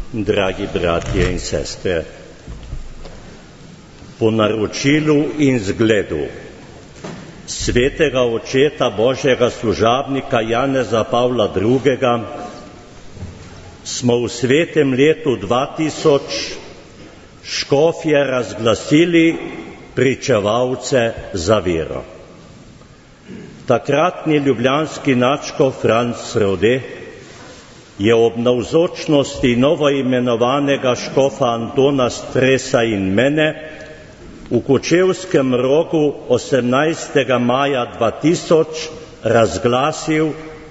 Dragi bratje in sestre, po naročilu in zgledu svetega očeta Božjega služabnika Janeza Pavla II. Smo v svetem letu 2000 škofje razglasili pričevalce za vero. Takratni ljubljanski nadškof Franc Rode je ob navzočnosti novoimenovanega škofa Antona Stresa in mene v Kočevskem Rogu 18. maja 2000 razglasil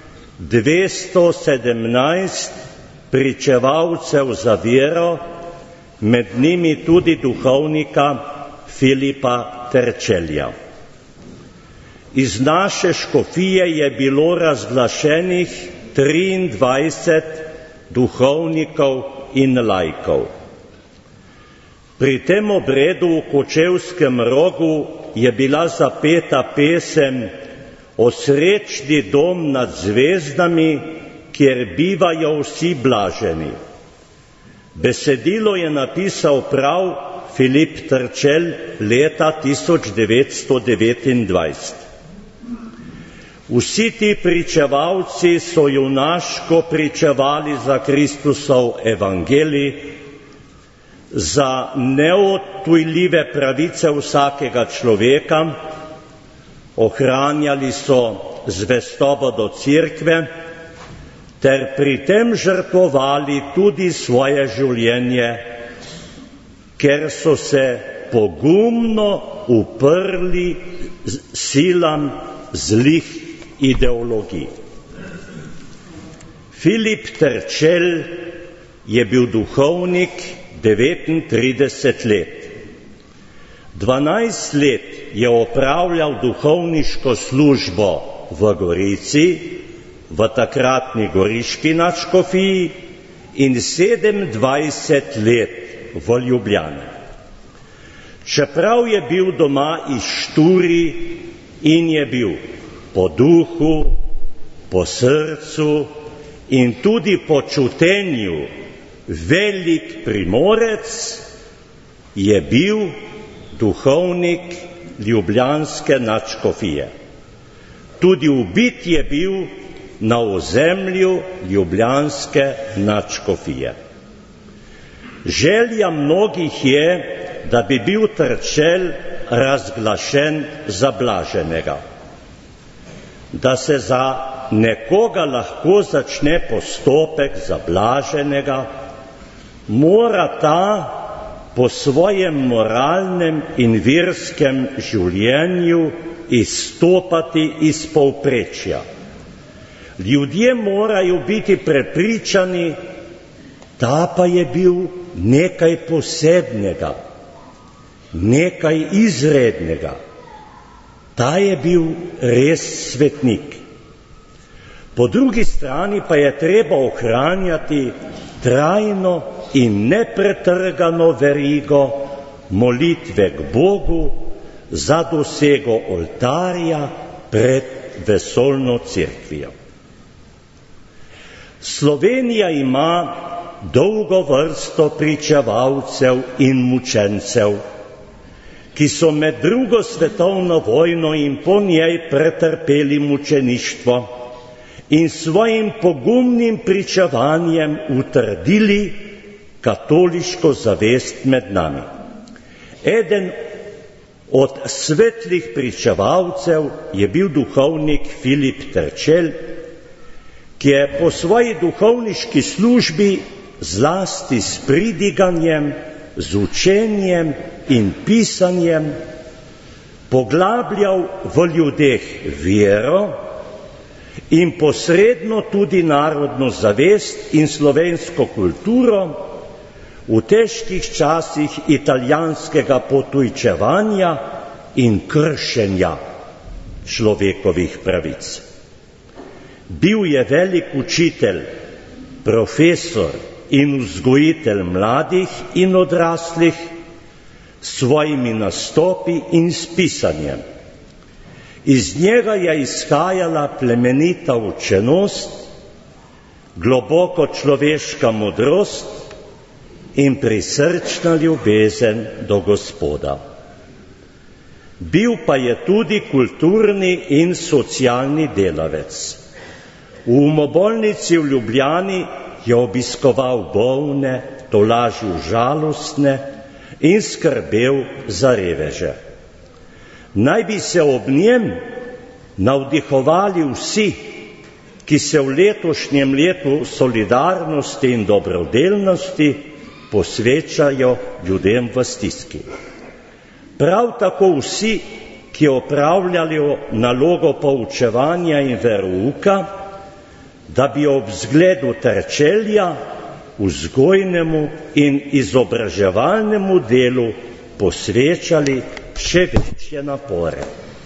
217 pričevalcev za vero, med njimi tudi duhovnika Filipa Terčelja. Iz naše škofije je bilo razglašenih 23 duhovnikov in laikov. Pri tem obredu v Kočevskem Rogu je bila zapeta pesem O srečni dom nad zvezdami, kjer bivajo vsi blaženi. Besedilo je napisal prav Filip Terčelj leta 1929. Vsi ti pričevalci so junaško pričevali za Kristusov evangelij, za neodtujljive pravice vsakega človeka, ohranjali so zvestobo do Cerkve ter pri tem žrtvovali tudi svoje življenje, ker so se pogumno uprli silam zlih ideologij. Filip Terčelj je bil duhovnik 39 let. 12 let je opravljal duhovniško službo v Gorici, v takratni goriški nadškofiji in 27 let v Ljubljani. Čeprav je bil doma iz Šturi in je bil po duhu, po srcu in tudi po čutenju velik Primorec, je bil duhovnik ljubljanske nadškofije. Tudi ubit je bil na ozemlju ljubljanske nadškofije. Želja mnogih je, da bi bil Terčelj razglašen za blaženega. Da se za nekoga lahko začne postopek za blaženega, mora ta po svojem moralnem in verskem življenju izstopati iz povprečja. Ljudje morajo biti prepričani, da pa je bil nekaj posebnega, nekaj izrednega. Ta je bil res svetnik. Po drugi strani pa je treba ohranjati trajno in nepretrgano verigo molitve k Bogu za dosego oltarja pred vesoljno cerkvijo. Slovenija ima dolgo vrsto pričevalcev in mučencev, ki so med drugo svetovno vojno in po njej pretrpeli mučeništvo in svojim pogumnim pričevanjem utrdili katoliško zavest med nami. Eden od svetlih pričevalcev je bil duhovnik Filip Terčelj, ki je po svoji duhovniški službi zlasti s pridiganjem, z učenjem in pisanjem poglabljal v ljudeh vero in posredno tudi narodno zavest in slovensko kulturo v težkih časih italijanskega potujčevanja in kršenja človekovih pravic. Bil je velik učitelj, profesor in vzgojitelj mladih in odraslih s svojimi nastopi in s pisanjem. Iz njega je izhajala plemenita učenost, globoko človeška modrost in prisrčna ljubezen do Gospoda. Bil pa je tudi kulturni in socialni delavec. V umobolnici v Ljubljani je obiskoval bolne, tolažil žalostne in skrbel za reveže. Naj bi se ob njem navdihovali vsi, ki se v letošnjem letu solidarnosti in dobrodelnosti posvečajo ljudem v stiski. Prav tako vsi, ki opravljajo nalogo poučevanja in verouka, da bi ob zgledu Terčelja vzgojnemu in izobraževalnemu delu posvečali še večje napore.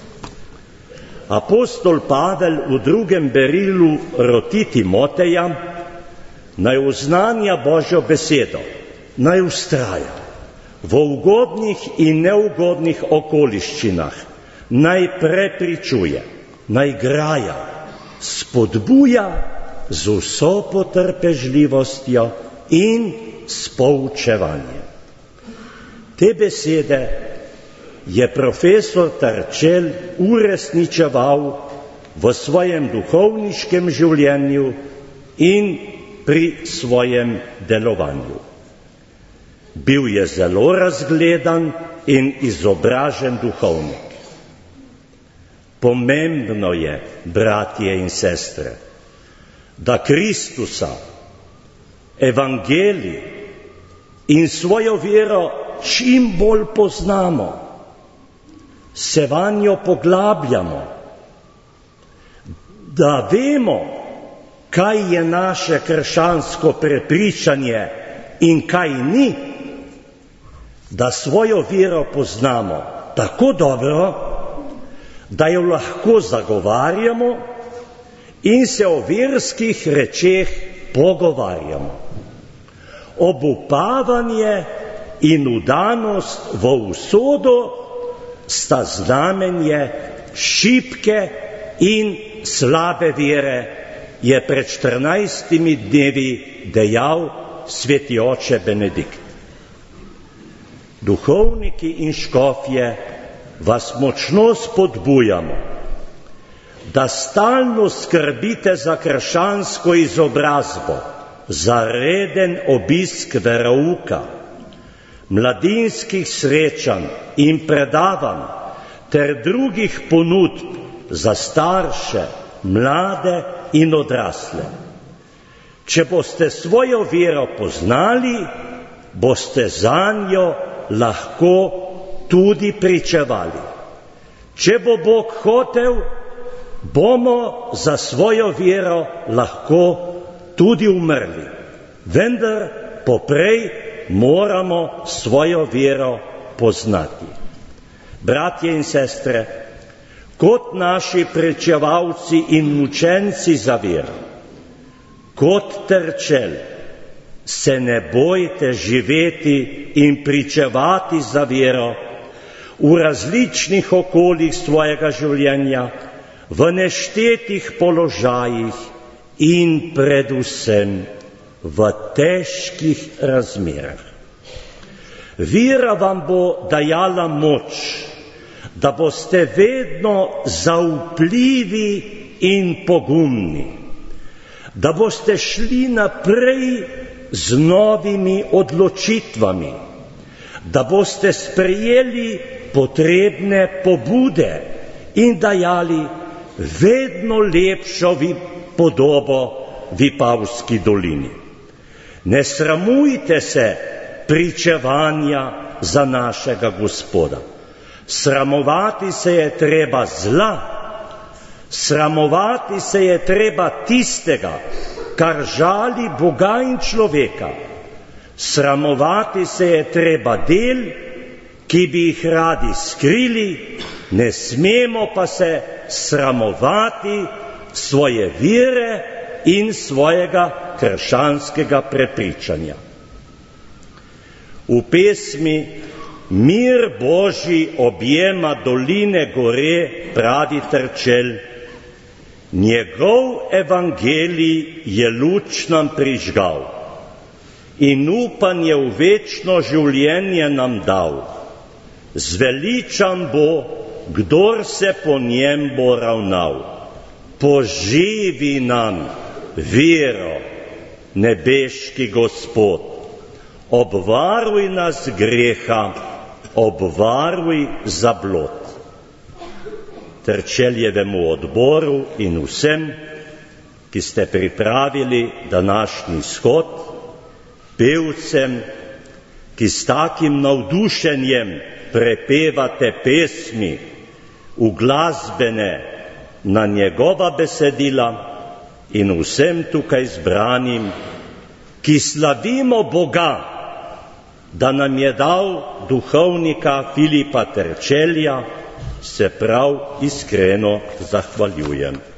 Apostol Pavel v drugem berilu roti Timoteja, naj oznanja Božjo besedo, naj vztraja v ugodnih in neugodnih okoliščinah, naj prepričuje, naj graja, spodbuja z vso potrpežljivostjo in s poučevanjem. Te besede je profesor Terčelj uresničeval v svojem duhovniškem življenju in pri svojem delovanju. Bil je zelo razgledan in izobražen duhovnik. Pomembno je, bratje in sestre, da Kristusa, evangelij in svojo vero čim bolj poznamo, se vanjo poglabljamo, da vemo, kaj je naše krščansko prepričanje in kaj ni, da svojo vero poznamo tako dobro, da jo lahko zagovarjamo in se o verskih rečeh pogovarjamo. Obupavanje in vdanost v usodo sta znamenje šibke in slabe vere, je pred 14 dnevi dejal sveti oče Benedikt. Duhovniki in škofje vas močno spodbujamo, da stalno skrbite za krščansko izobrazbo, za reden obisk verouka, mladinskih srečanj in predavanj ter drugih ponudb za starše, mlade in odrasle. Če boste svojo vero poznali, boste zanjo lahko tudi pričevali. Če bo Bog hotel, bomo za svojo vero lahko tudi umrli. Vendar poprej moramo svojo vero poznati. Bratje in sestre, kot naši pričevalci in mučenci za vero, kot Terčelj, se ne bojte živeti in pričevati za vero v različnih okoljih svojega življenja, v neštetih položajih in predvsem v težkih razmerah. Vera vam bo dajala moč, da boste vedno zaupljivi in pogumni, da boste šli naprej z novimi odločitvami, da boste sprejeli potrebne pobude in dajali vedno lepšo podobo Vipavski dolini. Ne sramujte se pričevanja za našega Gospoda. Sramovati se je treba zla, sramovati se je treba tistega, kar žali Boga in človeka. Sramovati se je treba del, ki bi jih radi skrili, ne smemo pa se sramovati svoje vere in svojega krščanskega prepričanja. V pesmi Mir Božji objema doline gore pravi Terčelj: njegov evangelij je luč nam prižgal in upanje v večno življenje nam dal. Zveličan bo, kdor se po njem bo ravnal. Poživi nam vero, nebeški Gospod. Obvaruj nas greha, obvaruj zablod. Terčeljevemu odboru in vsem, ki ste pripravili današnji shod, pevcem, ki s takim navdušenjem prepevate pesmi, uglasbene na njegova besedila, in vsem tukaj zbranim, ki slavimo Boga, da nam je dal duhovnika Filipa Terčelja, se prav iskreno zahvaljujem.